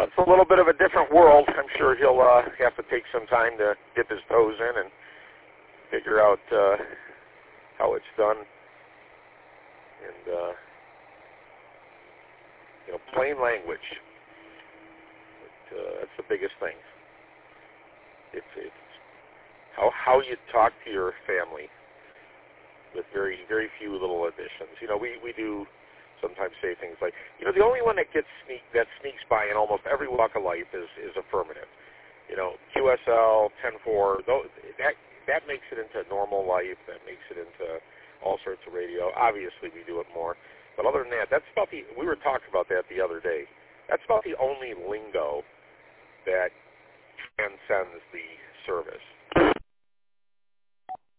Well, it's a little bit of a different world. I'm sure he'll have to take some time to dip his toes in and figure out how it's done. And, plain language. That's the biggest thing. It's how you talk to your family with very, very few little additions. We do sometimes say things like, the only one that sneaks by in almost every walk of life is affirmative. QSL, 10-4, that makes it into normal life. That makes it into all sorts of radio. Obviously, we do it more. But other than that, we were talking about that the other day. That's about the only lingo that transcends the service.